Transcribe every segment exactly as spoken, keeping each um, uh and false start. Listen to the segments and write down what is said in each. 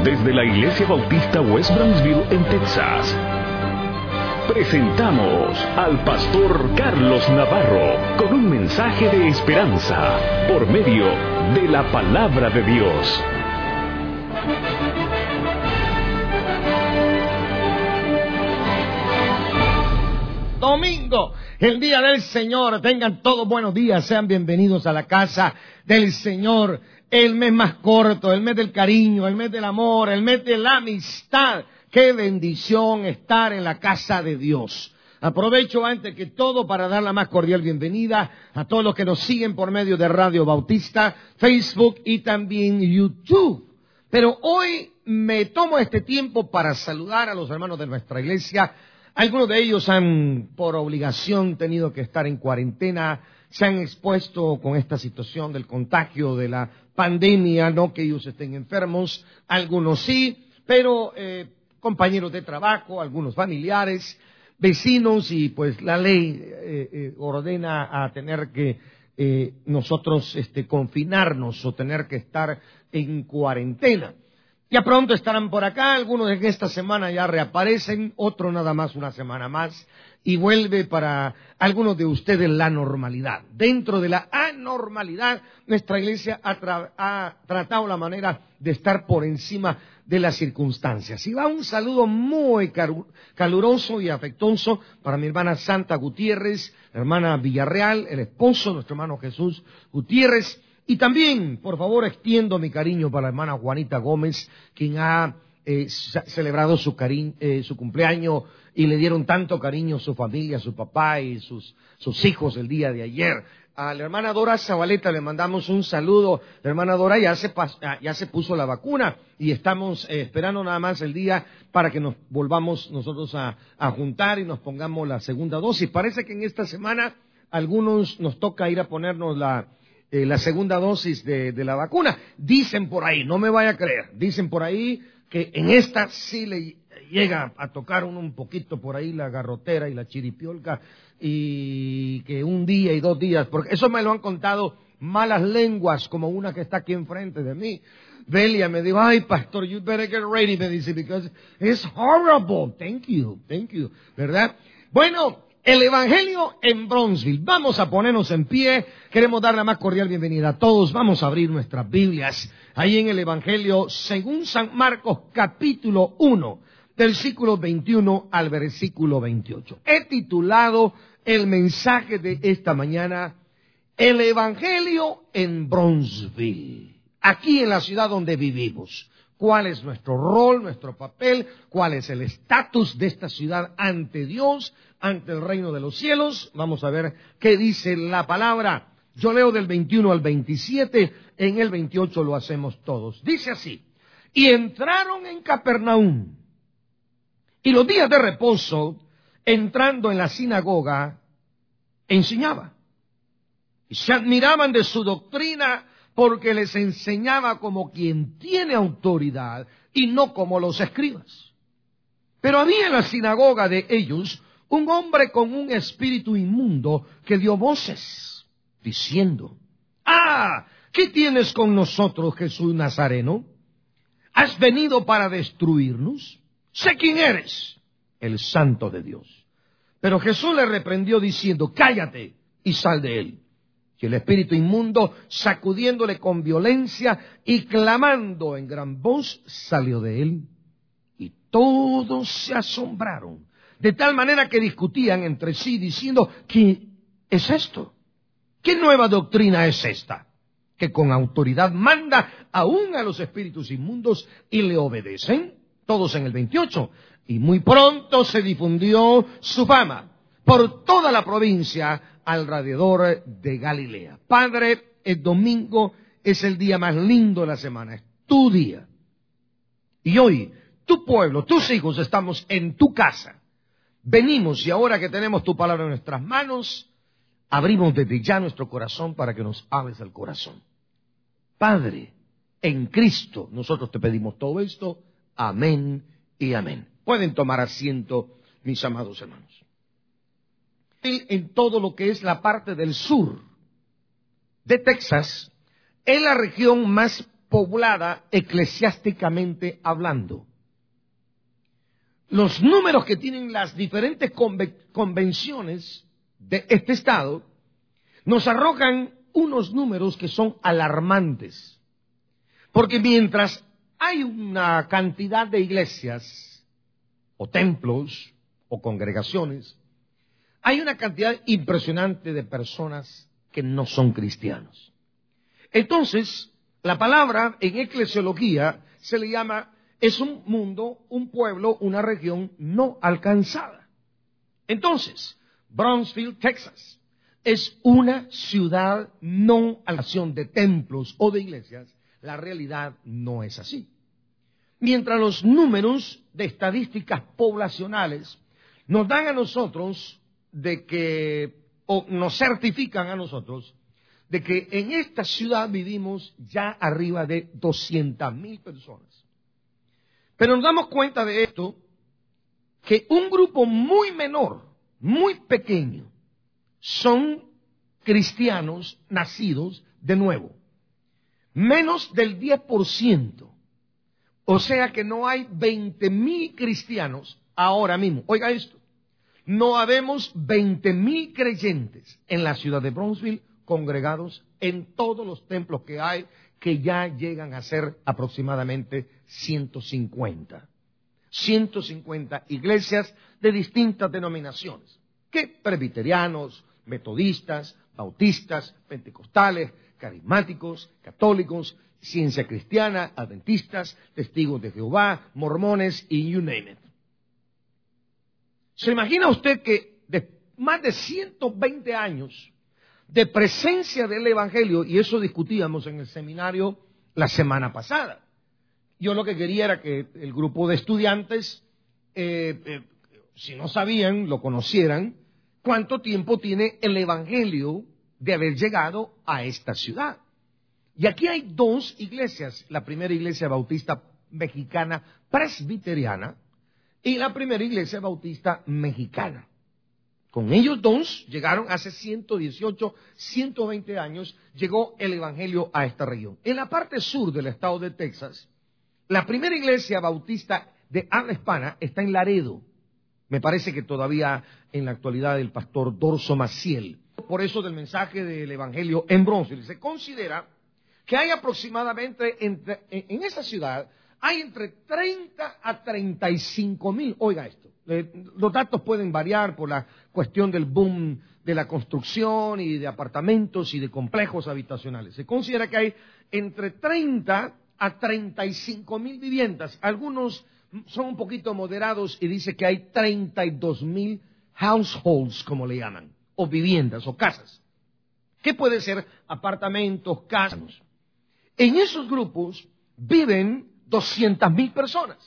Desde la Iglesia Bautista West Brownsville en Texas, presentamos al pastor Carlos Navarro con un mensaje de esperanza por medio de la palabra de Dios. Domingo, el día del Señor. Tengan todos buenos días, sean bienvenidos a la casa del Señor. El mes más corto, el mes del cariño, el mes del amor, el mes de la amistad. Qué bendición estar en la casa de Dios. Aprovecho antes que todo para dar la más cordial bienvenida a todos los que nos siguen por medio de Radio Bautista, Facebook y también YouTube. Pero hoy me tomo este tiempo para saludar a los hermanos de nuestra iglesia. Algunos de ellos han, por obligación, tenido que estar en cuarentena, se han expuesto con esta situación del contagio de la pandemia, no que ellos estén enfermos, algunos sí, pero eh, compañeros de trabajo, algunos familiares, vecinos, y pues la ley eh, eh, ordena a tener que eh, nosotros este, confinarnos o tener que estar en cuarentena. Ya pronto estarán por acá, algunos en esta semana ya reaparecen, otros nada más una semana más, y vuelve para algunos de ustedes la normalidad. Dentro de la anormalidad, nuestra iglesia ha, tra- ha tratado la manera de estar por encima de las circunstancias. Y va un saludo muy car- caluroso y afectuoso para mi hermana Santa Gutiérrez, la hermana Villarreal, el esposo de nuestro hermano Jesús Gutiérrez. Y también, por favor, extiendo mi cariño para la hermana Juanita Gómez, quien ha eh, celebrado su, cari- eh, su cumpleaños y le dieron tanto cariño a su familia, a su papá y sus, sus hijos el día de ayer. A la hermana Dora Zabaleta le mandamos un saludo. La hermana Dora ya se, pas- ya se puso la vacuna y estamos eh, esperando nada más el día para que nos volvamos nosotros a, a juntar y nos pongamos la segunda dosis. Parece que en esta semana algunos nos toca ir a ponernos la... Eh, la segunda dosis de, de la vacuna. Dicen por ahí, no me vaya a creer, dicen por ahí que en esta sí le llega a tocar uno un poquito por ahí la garrotera y la chiripiolca, y que un día y dos días, porque eso me lo han contado malas lenguas, como una que está aquí enfrente de mí. Belia me dijo, ay pastor, you better get ready, me dice, because it's horrible. Thank you, thank you, ¿verdad? Bueno, el Evangelio en Brownsville. Vamos a ponernos en pie. Queremos dar la más cordial bienvenida a todos. Vamos a abrir nuestras Biblias. Ahí en el Evangelio según San Marcos, capítulo uno, versículo veintiuno al versículo veintiocho. He titulado el mensaje de esta mañana, el Evangelio en Brownsville. Aquí en la ciudad donde vivimos. ¿Cuál es nuestro rol, nuestro papel? ¿Cuál es el estatus de esta ciudad ante Dios, ante el reino de los cielos? Vamos a ver qué dice la palabra. Yo leo del veintiuno al veintisiete, en el veintiocho lo hacemos todos. Dice así, y entraron en Capernaum, y los días de reposo, entrando en la sinagoga, enseñaba. Y se admiraban de su doctrina, porque les enseñaba como quien tiene autoridad y no como los escribas. Pero había en la sinagoga de ellos un hombre con un espíritu inmundo que dio voces, diciendo, ¡ah! ¿Qué tienes con nosotros, Jesús Nazareno? ¿Has venido para destruirnos? Sé quién eres, el Santo de Dios. Pero Jesús le reprendió diciendo, cállate y sal de él. Y el espíritu inmundo, sacudiéndole con violencia y clamando en gran voz, salió de él. Y todos se asombraron, de tal manera que discutían entre sí, diciendo, ¿qué es esto? ¿Qué nueva doctrina es esta? Que con autoridad manda aún a los espíritus inmundos y le obedecen. Todos en el veintiocho. Y muy pronto se difundió su fama por toda la provincia alrededor de Galilea. Padre, el domingo es el día más lindo de la semana, es tu día. Y hoy, tu pueblo, tus hijos, estamos en tu casa. Venimos y ahora que tenemos tu palabra en nuestras manos, abrimos desde ya nuestro corazón para que nos hables al corazón. Padre, en Cristo nosotros te pedimos todo esto. Amén y amén. Pueden tomar asiento, mis amados hermanos. En todo lo que es la parte del sur de Texas, es la región más poblada eclesiásticamente hablando. Los números que tienen las diferentes convenciones de este estado nos arrojan unos números que son alarmantes. Porque mientras hay una cantidad de iglesias o templos o congregaciones, hay una cantidad impresionante de personas que no son cristianos. Entonces, la palabra en eclesiología se le llama, es un mundo, un pueblo, una región no alcanzada. Entonces, Brownsville, Texas, es una ciudad no alcanzada de templos o de iglesias. La realidad no es así. Mientras los números de estadísticas poblacionales nos dan a nosotros de que, o nos certifican a nosotros, de que en esta ciudad vivimos ya arriba de doscientas mil personas. Pero nos damos cuenta de esto, que un grupo muy menor, muy pequeño, son cristianos nacidos de nuevo. Menos del diez por ciento. O sea que no hay veinte mil cristianos ahora mismo. Oiga esto. No habemos veinte mil creyentes en la ciudad de Brownsville congregados en todos los templos que hay, que ya llegan a ser aproximadamente ciento cincuenta. ciento cincuenta iglesias de distintas denominaciones, que presbiterianos, metodistas, bautistas, pentecostales, carismáticos, católicos, ciencia cristiana, adventistas, testigos de Jehová, mormones y you name it. ¿Se imagina usted que de más de ciento veinte años de presencia del Evangelio, y eso discutíamos en el seminario la semana pasada? Yo lo que quería era que el grupo de estudiantes, eh, eh, si no sabían, lo conocieran, cuánto tiempo tiene el Evangelio de haber llegado a esta ciudad. Y aquí hay dos iglesias, la primera iglesia bautista mexicana presbiteriana y la primera iglesia bautista mexicana. Con ellos dos llegaron hace ciento dieciocho, ciento veinte años, llegó el Evangelio a esta región. En la parte sur del estado de Texas, la primera iglesia bautista de habla hispana está en Laredo. Me parece que todavía en la actualidad el pastor Dorso Maciel. Por eso del mensaje del Evangelio en Brownsville. Se considera que hay aproximadamente, entre, en esa ciudad, hay entre treinta a treinta y cinco mil, oiga esto, eh, los datos pueden variar por la cuestión del boom de la construcción y de apartamentos y de complejos habitacionales. Se considera que hay entre treinta a treinta y cinco mil viviendas. Algunos son un poquito moderados y dice que hay treinta y dos mil households, como le llaman, o viviendas o casas. ¿Qué puede ser? Apartamentos, casas. En esos grupos viven doscientas mil personas.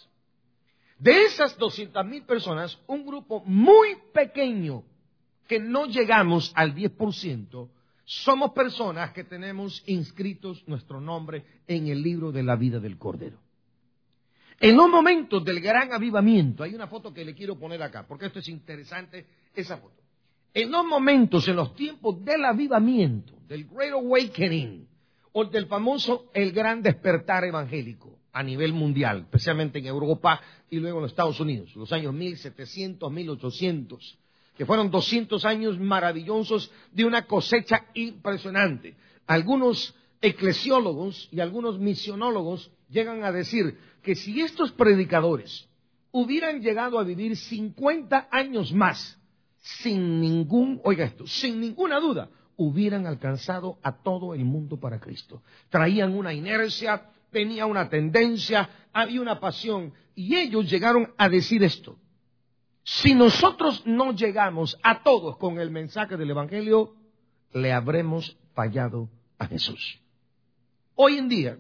De esas doscientas mil personas, un grupo muy pequeño, que no llegamos al diez por ciento, somos personas que tenemos inscritos nuestro nombre en el libro de la vida del Cordero. En los momentos del gran avivamiento, hay una foto que le quiero poner acá, porque esto es interesante, esa foto. En los momentos, en los tiempos del avivamiento, del Great Awakening, o del famoso el gran despertar evangélico a nivel mundial, especialmente en Europa y luego en los Estados Unidos, los años mil setecientos, mil ochocientos, que fueron doscientos años maravillosos de una cosecha impresionante. Algunos eclesiólogos y algunos misionólogos llegan a decir que si estos predicadores hubieran llegado a vivir cincuenta años más, sin ningún, oiga esto, sin ninguna duda, hubieran alcanzado a todo el mundo para Cristo. Traían una inercia, tenía una tendencia, había una pasión, y ellos llegaron a decir esto: si nosotros no llegamos a todos con el mensaje del Evangelio, le habremos fallado a Jesús. Hoy en día,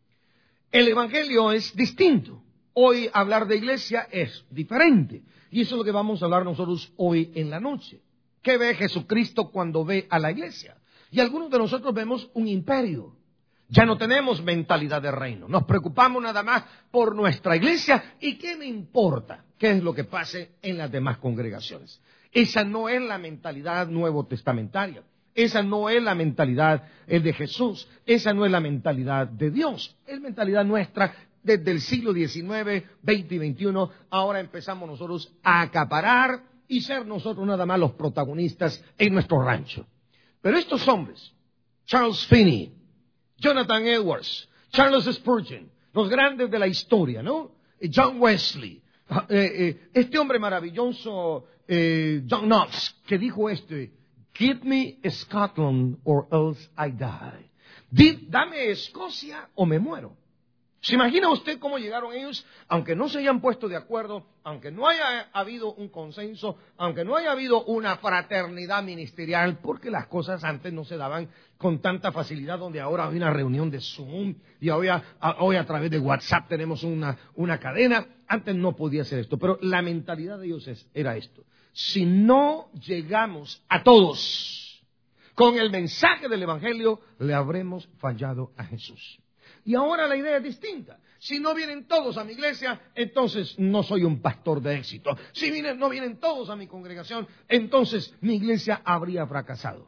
el Evangelio es distinto. Hoy hablar de iglesia es diferente. Y eso es lo que vamos a hablar nosotros hoy en la noche. ¿Qué ve Jesucristo cuando ve a la iglesia? Y algunos de nosotros vemos un imperio. Ya no tenemos mentalidad de reino. Nos preocupamos nada más por nuestra iglesia. ¿Y qué me importa qué es lo que pase en las demás congregaciones? Esa no es la mentalidad nuevo testamentaria. Esa no es la mentalidad el de Jesús. Esa no es la mentalidad de Dios. Es mentalidad nuestra desde el siglo diecinueve, veinte y veintiuno. Ahora empezamos nosotros a acaparar y ser nosotros nada más los protagonistas en nuestro rancho. Pero estos hombres, Charles Finney, Jonathan Edwards, Charles Spurgeon, los grandes de la historia, ¿no? John Wesley, eh, eh, este hombre maravilloso, eh, John Knox, que dijo esto: "Give me Scotland or else I die." Di, dame Escocia o me muero. ¿Se imagina usted cómo llegaron ellos? Aunque no se hayan puesto de acuerdo, aunque no haya habido un consenso, aunque no haya habido una fraternidad ministerial, porque las cosas antes no se daban con tanta facilidad, donde ahora hay una reunión de Zoom y hoy a, hoy a través de WhatsApp tenemos una, una cadena. Antes no podía ser esto, pero la mentalidad de ellos es, era esto: si no llegamos a todos con el mensaje del Evangelio, le habremos fallado a Jesús. Y ahora la idea es distinta. Si no vienen todos a mi iglesia, entonces no soy un pastor de éxito. Si vienen, no vienen todos a mi congregación, entonces mi iglesia habría fracasado.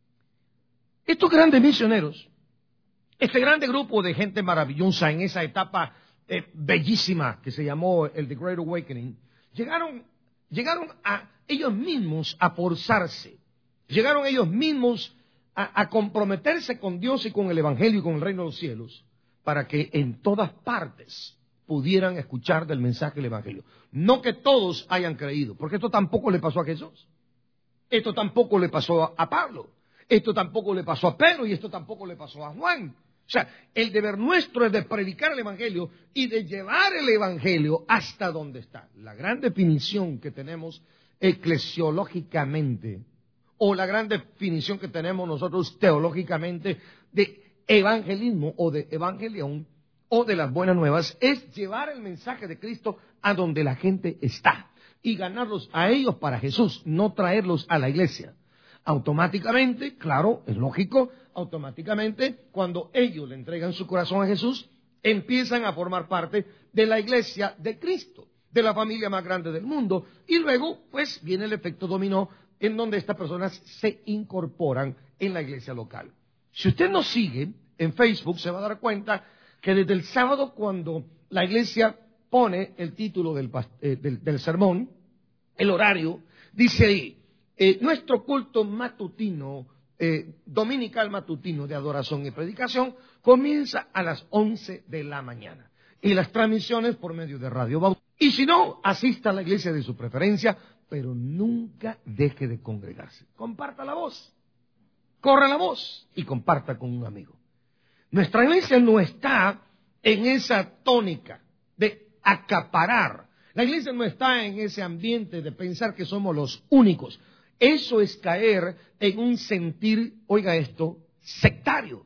Estos grandes misioneros, este grande grupo de gente maravillosa en esa etapa eh, bellísima que se llamó el The Great Awakening, llegaron, llegaron a ellos mismos a forzarse. Llegaron ellos mismos a, a comprometerse con Dios y con el Evangelio y con el reino de los cielos, para que en todas partes pudieran escuchar del mensaje del Evangelio. No que todos hayan creído, porque esto tampoco le pasó a Jesús. Esto tampoco le pasó a Pablo. Esto tampoco le pasó a Pedro y esto tampoco le pasó a Juan. O sea, el deber nuestro es de predicar el Evangelio y de llevar el Evangelio hasta donde está. La gran definición que tenemos eclesiológicamente, o la gran definición que tenemos nosotros teológicamente de evangelismo o de evangelión o de las buenas nuevas, es llevar el mensaje de Cristo a donde la gente está y ganarlos a ellos para Jesús, no traerlos a la iglesia. Automáticamente, claro, es lógico, automáticamente cuando ellos le entregan su corazón a Jesús, empiezan a formar parte de la iglesia de Cristo, de la familia más grande del mundo, y luego pues viene el efecto dominó en donde estas personas se incorporan en la iglesia local. Si usted nos sigue en Facebook, se va a dar cuenta que desde el sábado, cuando la iglesia pone el título del, eh, del, del sermón, el horario, dice ahí, eh, nuestro culto matutino, eh, dominical matutino de adoración y predicación, comienza a las once de la mañana. Y las transmisiones por medio de Radio Bautista. Y si no, asista a la iglesia de su preferencia, pero nunca deje de congregarse. Comparta la voz. Corra la voz y comparta con un amigo. Nuestra iglesia no está en esa tónica de acaparar. La iglesia no está en ese ambiente de pensar que somos los únicos. Eso es caer en un sentir, oiga esto, sectario.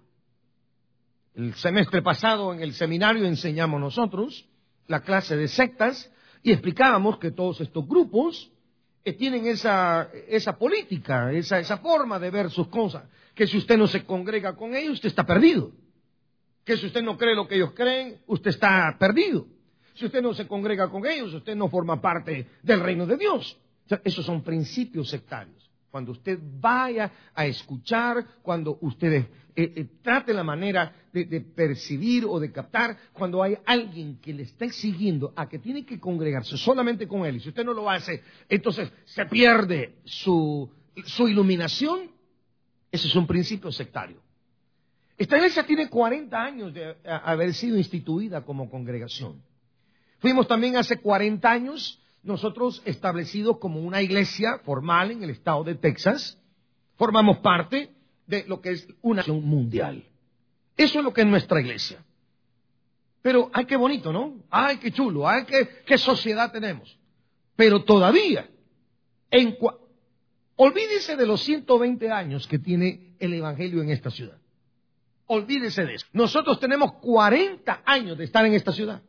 El semestre pasado en el seminario enseñamos nosotros la clase de sectas y explicábamos que todos estos grupos que tienen esa, esa política, esa, esa forma de ver sus cosas, que si usted no se congrega con ellos, usted está perdido. Que si usted no cree lo que ellos creen, usted está perdido. Si usted no se congrega con ellos, usted no forma parte del reino de Dios. O sea, esos son principios sectarios. Cuando usted vaya a escuchar, cuando usted eh, eh, trate la manera de, de percibir o de captar, cuando hay alguien que le está exigiendo a que tiene que congregarse solamente con él, y si usted no lo hace, entonces se pierde su, su iluminación. Ese es un principio sectario. Esta iglesia tiene cuarenta años de haber sido instituida como congregación. Fuimos también hace cuarenta años nosotros establecidos como una iglesia formal en el estado de Texas. Formamos parte de lo que es una nación mundial. Eso es lo que es nuestra iglesia. Pero, ay, qué bonito, ¿no? Ay, qué chulo, ay, qué, qué sociedad tenemos. Pero todavía, en cua... olvídese de los ciento veinte años que tiene el evangelio en esta ciudad. Olvídese de eso. Nosotros tenemos cuarenta años de estar en esta ciudad.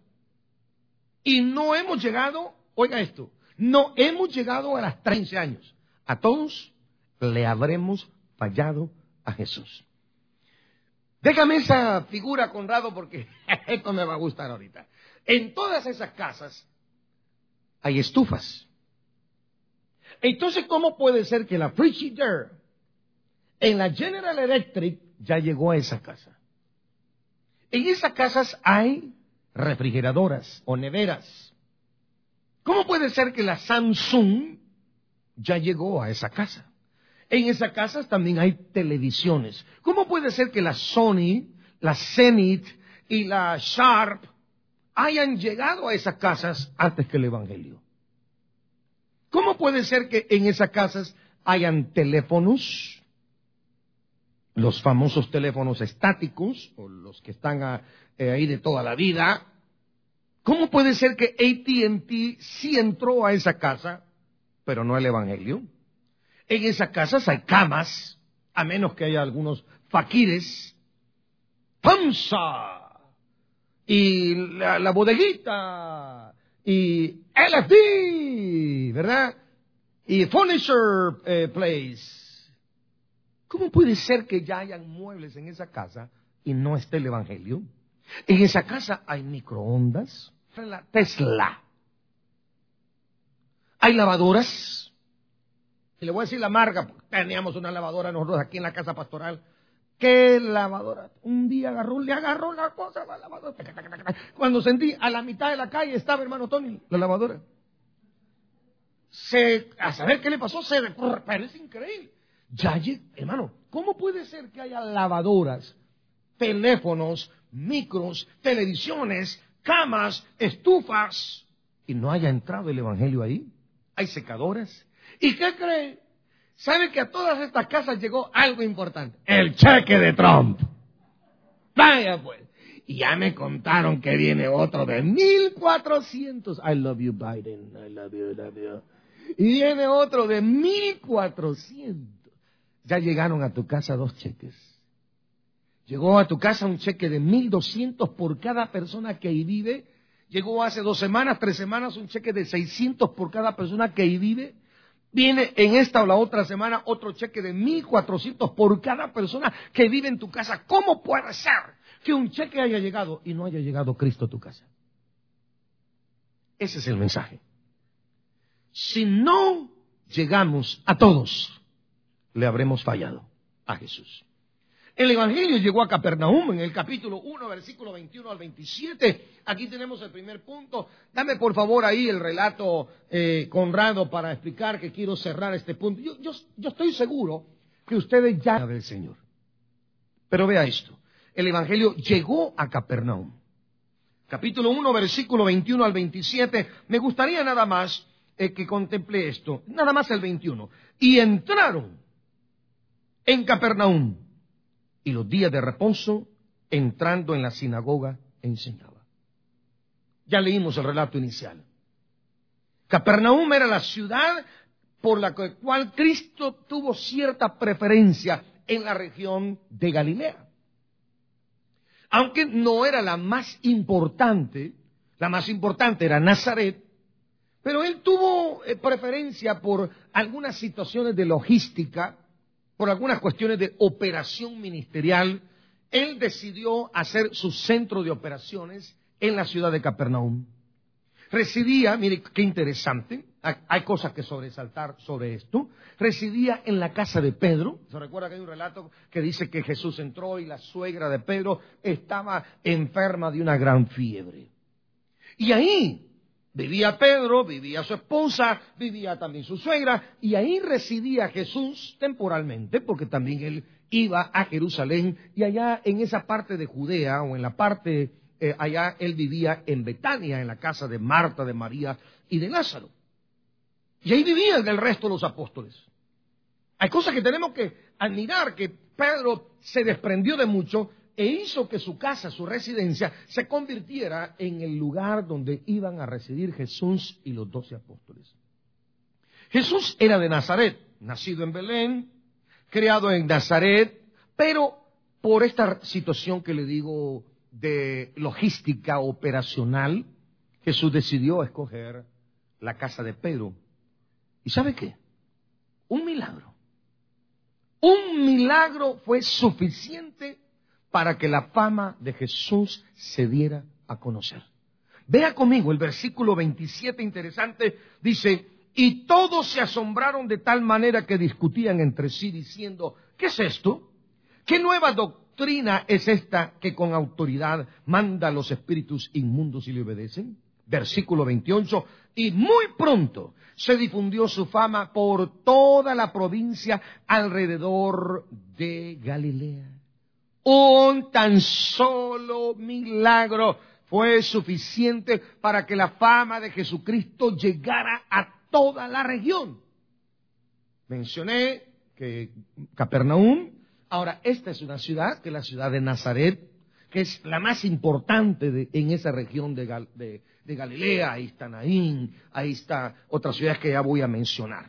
Y no hemos llegado, oiga esto, no hemos llegado a los treinta años. A todos le habremos fallado a Jesús. Déjame esa figura, Conrado, porque esto me va a gustar ahorita. En todas esas casas hay estufas. Entonces, ¿cómo puede ser que la Frigidaire En la General Electric ya llegó a esa casa. En esas casas hay refrigeradoras o neveras. ¿Cómo puede ser que la Samsung ya llegó a esa casa? En esas casas también hay televisiones. ¿Cómo puede ser que la Sony, la Zenith y la Sharp hayan llegado a esas casas antes que el Evangelio? ¿Cómo puede ser que en esas casas hayan teléfonos, los famosos teléfonos estáticos, o los que están a, eh, ahí de toda la vida? ¿Cómo puede ser que A T and T sí entró a esa casa, pero no el Evangelio? En esas casas hay camas, a menos que haya algunos faquires. FAMSA, y la, la bodeguita, y L F D, ¿verdad? Y Furniture eh, Place. ¿Cómo puede ser que ya hayan muebles en esa casa y no esté el Evangelio? En esa casa hay microondas, Tesla. Hay lavadoras. Y le voy a decir la marca, porque teníamos una lavadora nosotros aquí en la casa pastoral. ¿Qué lavadora? Un día agarró, le agarró la cosa, la lavadora. Cuando sentí, a la mitad de la calle estaba hermano Tony, la lavadora. Se, a saber qué le pasó, se pero es increíble. Ya, hermano, ¿cómo puede ser que haya lavadoras, teléfonos, micros, televisiones, camas, estufas, y no haya entrado el Evangelio ahí? Hay secadoras. ¿Y qué cree? ¿Sabe que a todas estas casas llegó algo importante? El cheque de Trump. Vaya pues. Y ya me contaron que viene otro de mil cuatrocientos. I love you, Biden. I love you, I love you. Y viene otro de mil cuatrocientos. Ya llegaron a tu casa dos cheques. Llegó a tu casa un cheque de mil doscientos por cada persona que ahí vive. Llegó hace dos semanas, tres semanas, un cheque de seiscientos por cada persona que ahí vive. Viene en esta o la otra semana otro cheque de mil cuatrocientos por cada persona que vive en tu casa. ¿Cómo puede ser que un cheque haya llegado y no haya llegado Cristo a tu casa? Ese es el mensaje. Si no llegamos a todos, le habremos fallado a Jesús. El Evangelio llegó a Capernaum en el capítulo uno, versículo veintiuno al veintisiete. Aquí tenemos el primer punto. Dame por favor ahí el relato, eh, Conrado, para explicar que quiero cerrar este punto. Yo, yo, yo estoy seguro que ustedes ya saben del Señor. Pero vea esto. El Evangelio llegó a Capernaum. Capítulo uno, versículo veintiuno al veintisiete. Me gustaría nada más eh, que contemple esto. Nada más el veintiuno. Y entraron en Capernaum. Y los días de reposo, entrando en la sinagoga, enseñaba. Ya leímos el relato inicial. Capernaum era la ciudad por la cual Cristo tuvo cierta preferencia en la región de Galilea. Aunque no era la más importante, la más importante era Nazaret, pero él tuvo preferencia por algunas situaciones de logística, por algunas cuestiones de operación ministerial. Él decidió hacer su centro de operaciones en la ciudad de Capernaum. Residía, mire qué interesante, hay cosas que sobresaltar sobre esto, residía en la casa de Pedro. ¿Se recuerda que hay un relato que dice que Jesús entró y la suegra de Pedro estaba enferma de una gran fiebre? Y ahí vivía Pedro, vivía su esposa, vivía también su suegra, y ahí residía Jesús temporalmente, porque también él iba a Jerusalén, y allá en esa parte de Judea, o en la parte, eh, allá él vivía en Betania, en la casa de Marta, de María y de Lázaro. Y ahí vivían el resto de los apóstoles. Hay cosas que tenemos que admirar, que Pedro se desprendió de mucho, e hizo que su casa, su residencia, se convirtiera en el lugar donde iban a residir Jesús y los doce apóstoles. Jesús era de Nazaret, nacido en Belén, criado en Nazaret, pero por esta situación que le digo de logística operacional, Jesús decidió escoger la casa de Pedro. ¿Y sabe qué? Un milagro. Un milagro fue suficiente para que la fama de Jesús se diera a conocer. Vea conmigo el versículo veintisiete, interesante, dice: y todos se asombraron de tal manera que discutían entre sí diciendo, ¿qué es esto? ¿Qué nueva doctrina es esta que con autoridad manda a los espíritus inmundos y le obedecen? Versículo veintiocho, y muy pronto se difundió su fama por toda la provincia alrededor de Galilea. Un tan solo milagro fue suficiente para que la fama de Jesucristo llegara a toda la región. Mencioné que Capernaum, ahora esta es una ciudad, que es la ciudad de Nazaret, que es la más importante de, en esa región de, Gal, de, de Galilea. Ahí está Naín, ahí está otras ciudades que ya voy a mencionar.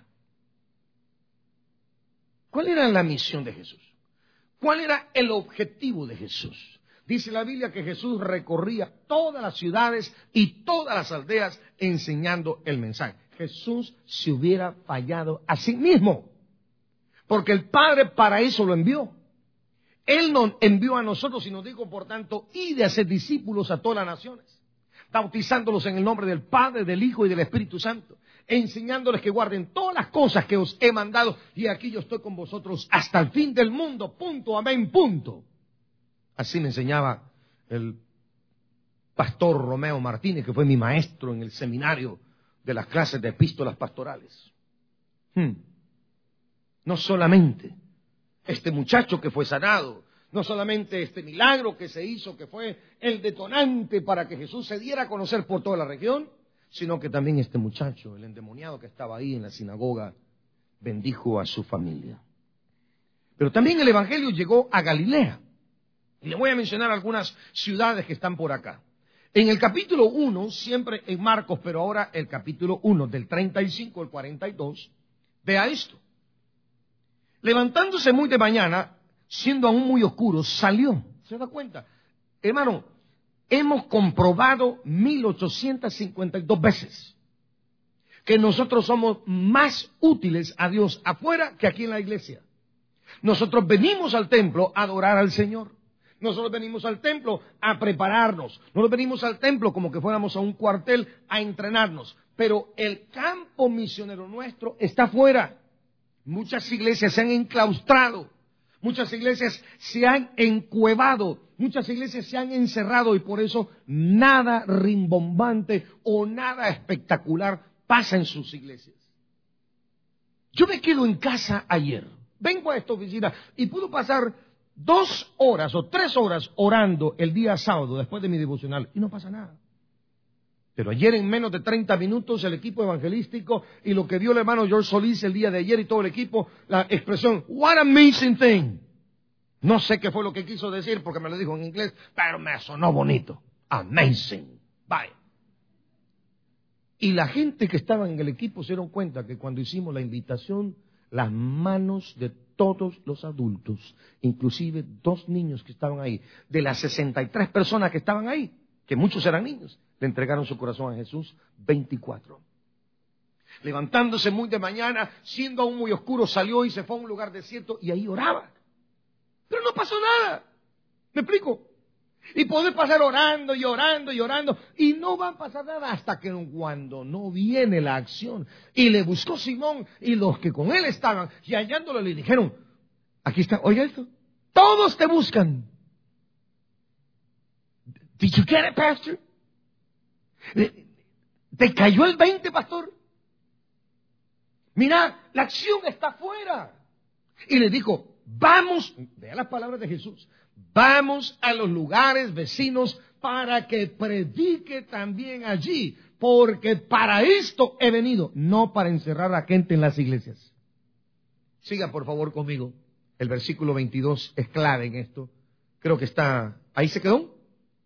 ¿Cuál era la misión de Jesús? ¿Cuál era el objetivo de Jesús? Dice la Biblia que Jesús recorría todas las ciudades y todas las aldeas enseñando el mensaje. Jesús se hubiera fallado a sí mismo, porque el Padre para eso lo envió. Él nos envió a nosotros y nos dijo, por tanto, id a hacer discípulos a todas las naciones, bautizándolos en el nombre del Padre, del Hijo y del Espíritu Santo, enseñándoles que guarden todas las cosas que os he mandado, y aquí yo estoy con vosotros hasta el fin del mundo, punto, amén, punto. Así me enseñaba el pastor Romeo Martínez, que fue mi maestro en el seminario de las clases de epístolas pastorales. Hmm. No solamente este muchacho que fue sanado, no solamente este milagro que se hizo, que fue el detonante para que Jesús se diera a conocer por toda la región, sino que también este muchacho, el endemoniado que estaba ahí en la sinagoga, bendijo a su familia. Pero también el evangelio llegó a Galilea. Y le voy a mencionar algunas ciudades que están por acá. En el capítulo uno, siempre en Marcos, pero ahora el capítulo uno, del treinta y cinco al cuarenta y dos, vea esto. Levantándose muy de mañana, siendo aún muy oscuro, salió. ¿Se da cuenta? Hermano, hemos comprobado mil ochocientas cincuenta y dos veces que nosotros somos más útiles a Dios afuera que aquí en la iglesia. Nosotros venimos al templo a adorar al Señor. Nosotros venimos al templo a prepararnos. Nosotros venimos al templo como que fuéramos a un cuartel a entrenarnos. Pero el campo misionero nuestro está afuera. Muchas iglesias se han enclaustrado. Muchas iglesias se han encuevado. Muchas iglesias se han encerrado y por eso nada rimbombante o nada espectacular pasa en sus iglesias. Yo me quedo en casa ayer. Vengo a esta oficina y puedo pasar dos horas o tres horas orando el día sábado después de mi devocional y no pasa nada. Pero ayer en menos de treinta minutos el equipo evangelístico y lo que dio el hermano George Solís el día de ayer y todo el equipo, la expresión, what an amazing thing. No sé qué fue lo que quiso decir porque me lo dijo en inglés, pero me sonó bonito. Amazing. Bye. Y la gente que estaba en el equipo se dieron cuenta que cuando hicimos la invitación, las manos de todos los adultos, inclusive dos niños que estaban ahí, de las sesenta y tres personas que estaban ahí, que muchos eran niños, le entregaron su corazón a Jesús, veinticuatro. Levantándose muy de mañana, siendo aún muy oscuro, salió y se fue a un lugar desierto y ahí oraba. Pero no pasó nada. ¿Me explico? Y poder pasar orando y orando y orando y no va a pasar nada hasta que cuando no viene la acción. Y le buscó Simón y los que con él estaban y hallándolo le dijeron, aquí está, oiga esto, todos te buscan. Did you get it, pastor? ¿Te cayó el veinte, pastor? Mira, la acción está afuera. Y le dijo, vamos, vea las palabras de Jesús, vamos a los lugares vecinos para que predique también allí, porque para esto he venido, no para encerrar a la gente en las iglesias. Siga por favor conmigo. El versículo veintidós es clave en esto. Creo que está, ahí se quedó.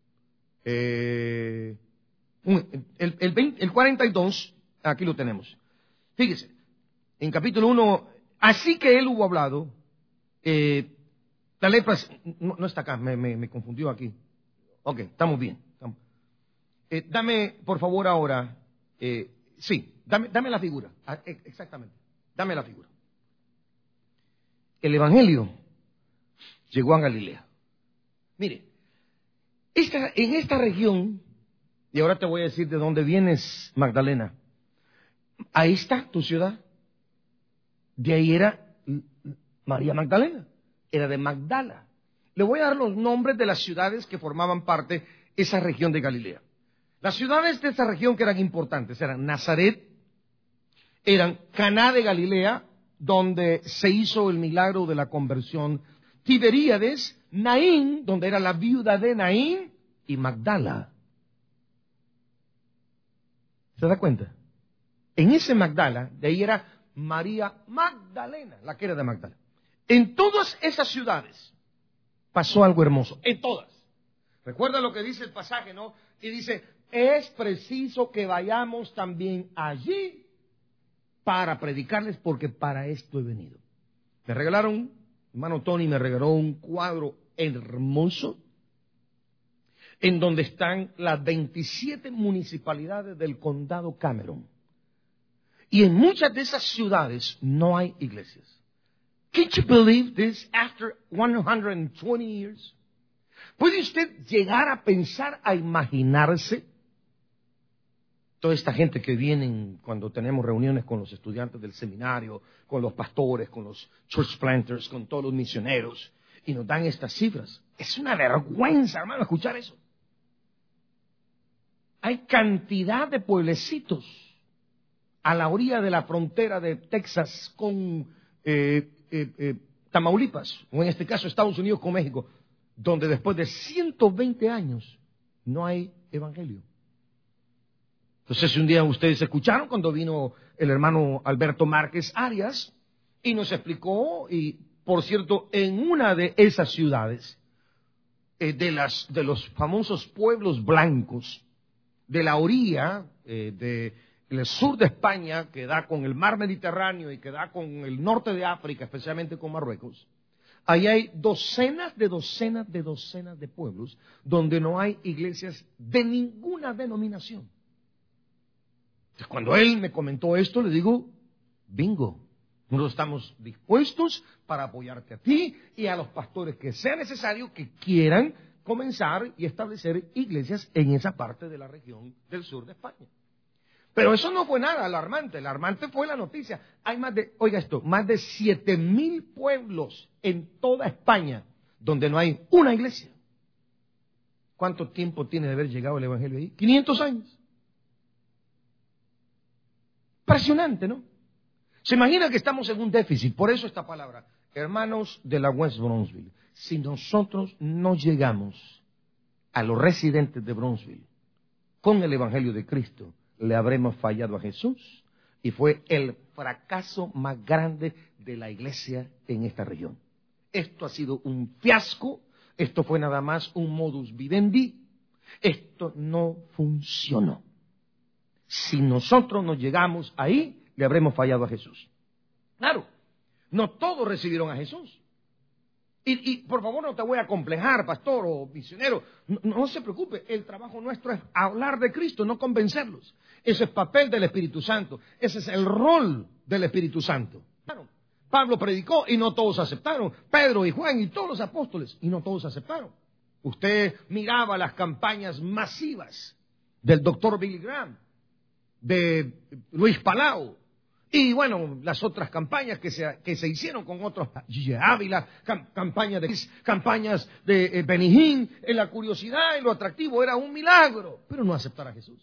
Eh, el, el, veinte, el cuarenta y dos, aquí lo tenemos. Fíjese, en capítulo uno, así que él hubo hablado, eh, la lepra no, no está acá, me, me, me confundió aquí. Ok, estamos bien. Estamos. Eh, dame, por favor, ahora, eh, sí, dame, dame la figura, ah, exactamente, dame la figura. El evangelio llegó a Galilea. Mire, esta, en esta región, y ahora te voy a decir de dónde vienes, Magdalena, Ahí está tu ciudad. De ahí era María Magdalena, era de Magdala. Le voy a dar los nombres de las ciudades que formaban parte de esa región de Galilea. Las ciudades de esa región que eran importantes eran Nazaret, eran Caná de Galilea, donde se hizo el milagro de la conversión, Tiberíades, Naín, donde era la viuda de Naín, y Magdala. ¿Se da cuenta? En ese Magdala, de ahí era María Magdalena, la que era de Magdala. En todas esas ciudades pasó algo hermoso, en todas. Recuerda lo que dice el pasaje, ¿no? Y dice, es preciso que vayamos también allí para predicarles, porque para esto he venido. Me regalaron, hermano Tony me regaló un cuadro hermoso en donde están las veintisiete municipalidades del condado Cameron. Y en muchas de esas ciudades no hay iglesias. Can you believe this after one hundred twenty years? ¿Puede usted llegar a pensar, a imaginarse toda esta gente que vienen cuando tenemos reuniones con los estudiantes del seminario, con los pastores, con los church planters, con todos los misioneros, y nos dan estas cifras? Es una vergüenza, hermano, escuchar eso. Hay cantidad de pueblecitos a la orilla de la frontera de Texas con eh, eh, eh, Tamaulipas, o en este caso Estados Unidos con México, donde después de ciento veinte años no hay evangelio. Entonces, un día ustedes escucharon cuando vino el hermano Alberto Márquez Arias y nos explicó, y por cierto, en una de esas ciudades, eh, de, las, de los famosos pueblos blancos, de la orilla eh, del sur de España, que da con el mar Mediterráneo y que da con el norte de África, especialmente con Marruecos, ahí hay docenas de docenas de docenas de pueblos donde no hay iglesias de ninguna denominación. Entonces, cuando él me comentó esto, le digo, bingo, nosotros estamos dispuestos para apoyarte a ti y a los pastores que sea necesario, que quieran comenzar y establecer iglesias en esa parte de la región del sur de España. Pero eso no fue nada alarmante. Alarmante fue la noticia. Hay más de, oiga esto, más de siete mil pueblos en toda España donde no hay una iglesia. ¿Cuánto tiempo tiene de haber llegado el evangelio ahí? quinientos años. Impresionante, ¿no? Se imagina que estamos en un déficit. Por eso esta palabra, hermanos de la West Bronzeville, si nosotros no llegamos a los residentes de Bronzeville con el evangelio de Cristo, le habremos fallado a Jesús, y fue el fracaso más grande de la iglesia en esta región. Esto ha sido un fiasco, esto fue nada más un modus vivendi, esto no funcionó. Si nosotros no llegamos ahí, le habremos fallado a Jesús. Claro, no todos recibieron a Jesús. Y, y por favor, no te voy a complejar, pastor o misionero. No, no se preocupe, el trabajo nuestro es hablar de Cristo, no convencerlos. Ese es el papel del Espíritu Santo. Ese es el rol del Espíritu Santo. Claro, Pablo predicó y no todos aceptaron. Pedro y Juan y todos los apóstoles y no todos aceptaron. Usted miraba las campañas masivas del doctor Billy Graham, de Luis Palau, y bueno, las otras campañas que se, que se hicieron con otros, Gigi Ávila, cam, campañas de, campañas de eh, Benny Hinn, en la curiosidad y lo atractivo era un milagro, pero no aceptar a Jesús.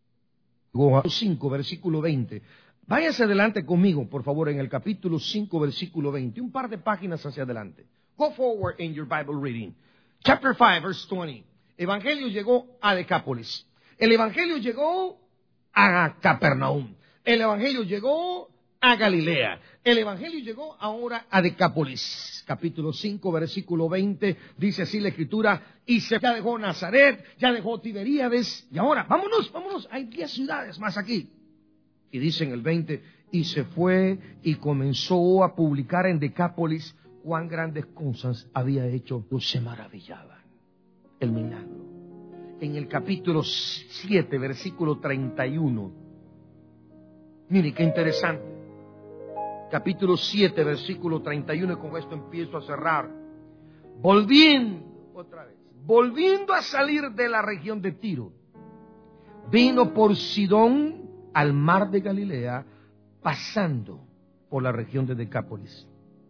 cinco, versículo veinte. Váyase adelante conmigo, por favor, en el capítulo cinco, versículo veinte, un par de páginas hacia adelante. Go forward in your Bible reading. Chapter five, verse twenty. Evangelio llegó a Decápolis. El Evangelio llegó a Capernaum. El Evangelio llegó a Galilea. El Evangelio llegó ahora a Decápolis. Capítulo cinco, versículo veinte, dice así la Escritura, y se ya dejó Nazaret, ya dejó Tiberíades, y ahora, vámonos, vámonos, hay diez ciudades más aquí. Y dice en el veinte, y se fue y comenzó a publicar en Decápolis cuán grandes cosas había hecho. Se maravillaban. El milagro. En el capítulo siete, versículo treinta y uno. Mire qué interesante. Capítulo siete, versículo treinta y uno, y con esto empiezo a cerrar. Volviendo, otra vez, volviendo a salir de la región de Tiro, vino por Sidón al mar de Galilea, pasando por la región de Decápolis.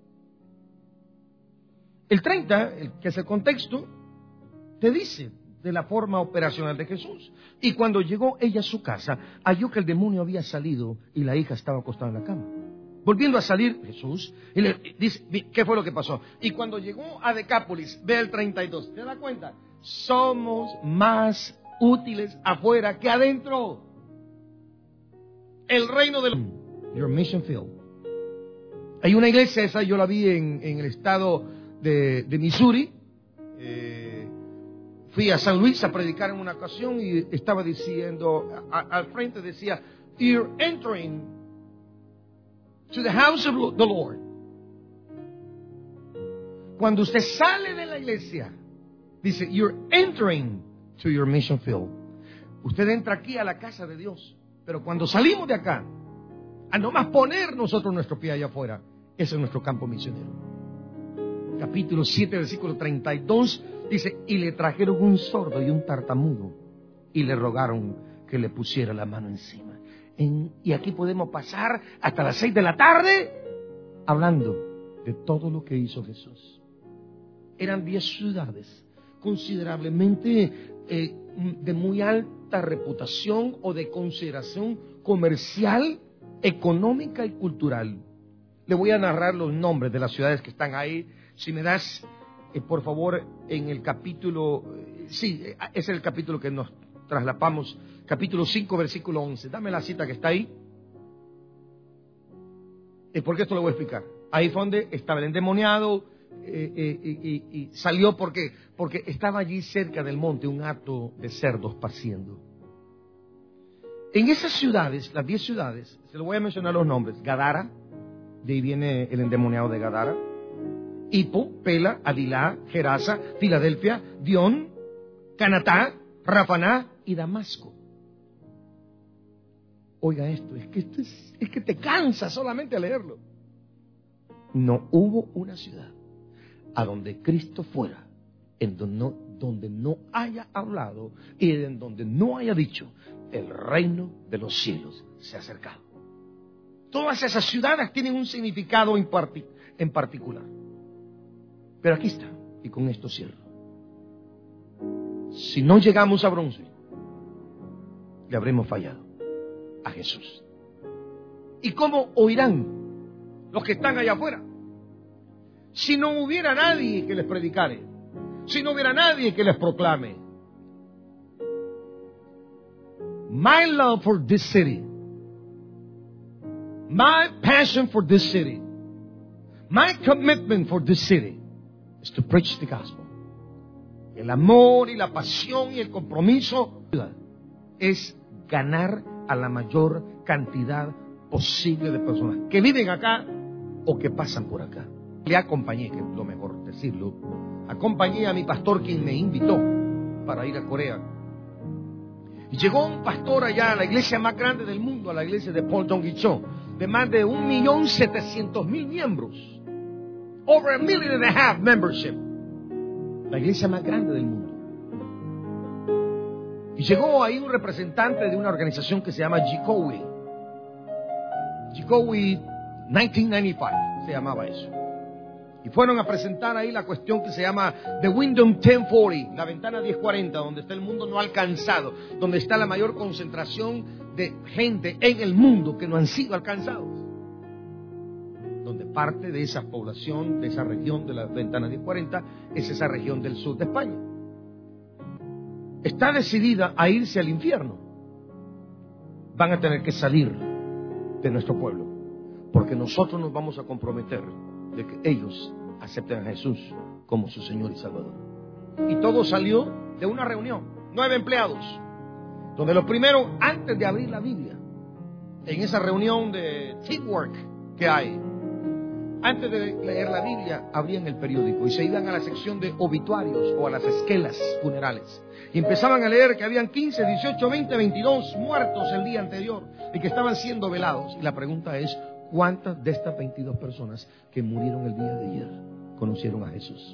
El treinta, el, que es el contexto, te dice de la forma operacional de Jesús. Y cuando llegó ella a su casa, halló que el demonio había salido y la hija estaba acostada en la cama. Volviendo a salir Jesús, y le dice, ¿qué fue lo que pasó? Y cuando llegó a Decápolis, ve el treinta y dos, ¿te das cuenta? Somos más útiles afuera que adentro. El reino del... Your mission field. Hay una iglesia, esa yo la vi en, en el estado de, de Missouri. Eh, fui a San Luis a predicar en una ocasión y estaba diciendo, a, al frente decía, you're entering to the house of the Lord. Cuando usted sale de la iglesia, dice, you're entering to your mission field. Usted entra aquí a la casa de Dios. Pero cuando salimos de acá, a nomás poner nosotros nuestro pie allá afuera, ese es nuestro campo misionero. Capítulo siete, versículo treinta y dos, dice, y le trajeron un sordo y un tartamudo, y le rogaron que le pusiera la mano encima. En, y aquí podemos pasar hasta las seis de la tarde, hablando de todo lo que hizo Jesús. Eran diez ciudades, considerablemente eh, de muy alta reputación o de consideración comercial, económica y cultural. Le voy a narrar los nombres de las ciudades que están ahí. Si me das, eh, por favor, en el capítulo, eh, sí, eh, es el capítulo que nos traslapamos, capítulo cinco, versículo once. Dame la cita que está ahí. Eh, porque esto lo voy a explicar. Ahí fue donde estaba el endemoniado, eh, eh, eh, eh, y salió porque, porque estaba allí cerca del monte un hato de cerdos paciendo. En esas ciudades, las diez ciudades, se lo voy a mencionar los nombres: Gadara, de ahí viene el endemoniado de Gadara; Hippo, Pela, Adilá, Gerasa, Filadelfia, Dion, Canatá, Rafaná y Damasco. Oiga esto, es que, esto es, es que te cansa solamente a leerlo. No hubo una ciudad a donde Cristo fuera, en donde no, donde no haya hablado y en donde no haya dicho, el reino de los cielos se ha acercado. Todas esas ciudades tienen un significado en, parti- en particular. Pero aquí está, y con esto cierro. Si no llegamos a Bronce, le habremos fallado a Jesús. ¿Y cómo oirán los que están allá afuera? Si no hubiera nadie que les predicare, si no hubiera nadie que les proclame. My love for this city, my passion for this city, my commitment for this city is to preach the gospel. El amor y la pasión y el compromiso es ganar a la mayor cantidad posible de personas que viven acá o que pasan por acá. Le acompañé, que es lo mejor decirlo, acompañé a mi pastor, quien me invitó para ir a Corea. Y llegó un pastor allá a la iglesia más grande del mundo, a la iglesia de Paul Dong-Gi-Cho, de más de un millón setecientos mil miembros. Over a million and a half membership. La iglesia más grande del mundo. Y llegó ahí un representante de una organización que se llama Jikowi. Jikowi mil novecientos noventa y cinco se llamaba eso. Y fueron a presentar ahí la cuestión que se llama The Window diez cuarenta, la ventana diez cuarenta, donde está el mundo no alcanzado, donde está la mayor concentración de gente en el mundo que no han sido alcanzados. Donde parte de esa población, de esa región de la ventana diez cuarenta, es esa región del sur de España. Está decidida a irse al infierno. Van a tener que salir de nuestro pueblo, porque nosotros nos vamos a comprometer de que ellos acepten a Jesús como su Señor y Salvador. Y todo salió de una reunión, nueve empleados, donde lo primero, antes de abrir la Biblia, en esa reunión de teamwork que hay, antes de leer la Biblia, abrían el periódico y se iban a la sección de obituarios o a las esquelas funerales. Y empezaban a leer que habían quince, dieciocho, veinte, veintidós muertos el día anterior y que estaban siendo velados. Y la pregunta es, ¿cuántas de estas veintidós personas que murieron el día de ayer conocieron a Jesús?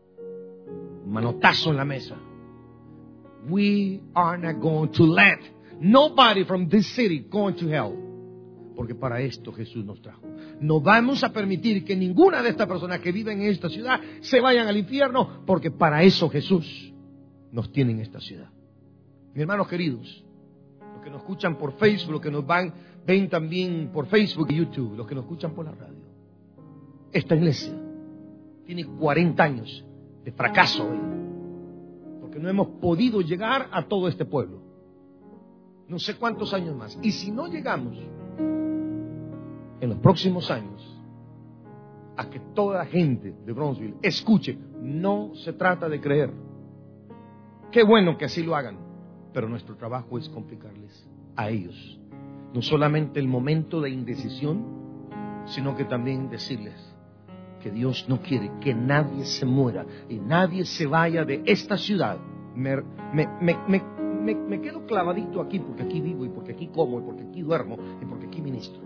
Manotazo en la mesa. We are not going to let nobody from this city going to hell. Porque para esto Jesús nos trajo. No vamos a permitir que ninguna de estas personas que viven en esta ciudad se vayan al infierno, porque para eso Jesús nos tiene en esta ciudad. Mis hermanos queridos, los que nos escuchan por Facebook, los que nos van, ven también por Facebook y YouTube, los que nos escuchan por la radio. Esta iglesia tiene cuarenta años de fracaso hoy, porque no hemos podido llegar a todo este pueblo. No sé cuántos años más. Y si no llegamos en los próximos años a que toda la gente de Brownsville escuche, no se trata de creer. Qué bueno que así lo hagan, pero nuestro trabajo es complicarles a ellos no solamente el momento de indecisión, sino que también decirles que Dios no quiere que nadie se muera y nadie se vaya de esta ciudad. Me, me, me, me, me, me quedo clavadito aquí porque aquí vivo y porque aquí como y porque aquí duermo y porque aquí ministro.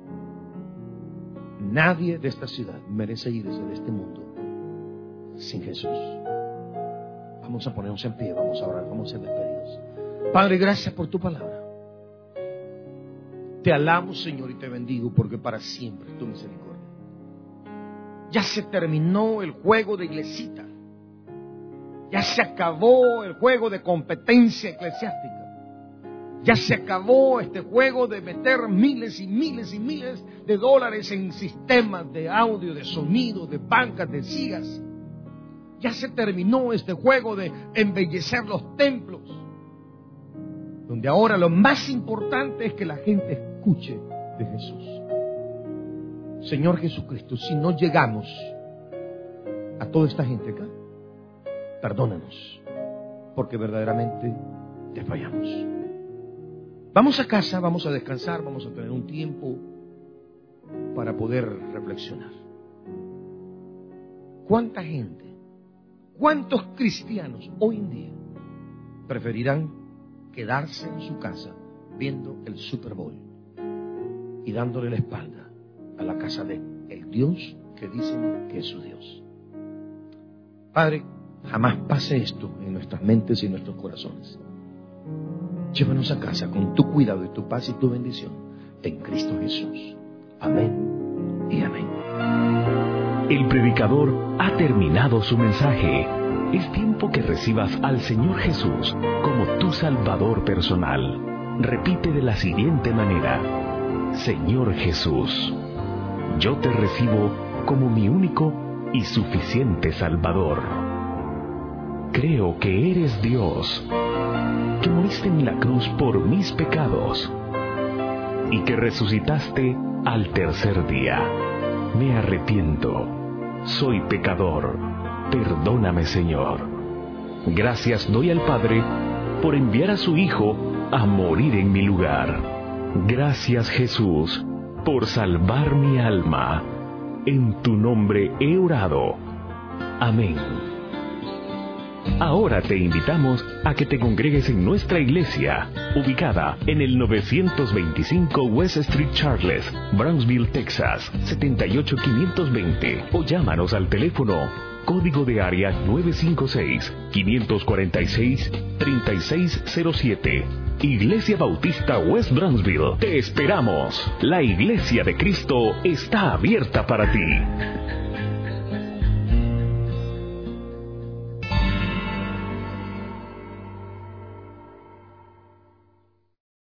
Nadie de esta ciudad merece irse de este mundo sin Jesús. Vamos a ponernos en pie, vamos a orar, vamos a ser despedidos. Padre, gracias por tu palabra. Te alabo, Señor, y te bendigo porque para siempre es tu misericordia. Ya se terminó el juego de iglesita. Ya se acabó el juego de competencia eclesiástica. Ya se acabó este juego de meter miles y miles y miles de dólares en sistemas de audio, de sonido, de bancas, de sillas. Ya se terminó este juego de embellecer los templos, donde ahora lo más importante es que la gente escuche de Jesús. Señor Jesucristo, si no llegamos a toda esta gente acá, perdónanos, porque verdaderamente te fallamos. Vamos a casa, vamos a descansar, vamos a tener un tiempo para poder reflexionar. ¿Cuánta gente, cuántos cristianos hoy en día preferirán quedarse en su casa viendo el Super Bowl y dándole la espalda a la casa de el Dios que dicen que es su Dios? Padre, jamás pase esto en nuestras mentes y en nuestros corazones. Llévanos a casa con tu cuidado y tu paz y tu bendición en Cristo Jesús. Amén y amén. El predicador ha terminado su mensaje. Es tiempo que recibas al Señor Jesús como tu Salvador personal. Repite de la siguiente manera: Señor Jesús, yo te recibo como mi único y suficiente Salvador. Creo que eres Dios, que moriste en la cruz por mis pecados y que resucitaste al tercer día. Me arrepiento, soy pecador, perdóname, Señor. Gracias doy al Padre por enviar a su Hijo a morir en mi lugar. Gracias, Jesús, por salvar mi alma. En tu nombre he orado. Amén. Ahora te invitamos a que te congregues en nuestra iglesia, ubicada en el novecientos veinticinco West Street Charles, Brownsville, Texas, setenta y ocho quinientos veinte, o llámanos al teléfono código de área nueve cinco seis, cinco cuatro seis, tres seis cero siete. Iglesia Bautista West Brownsville, te esperamos. La Iglesia de Cristo está abierta para ti.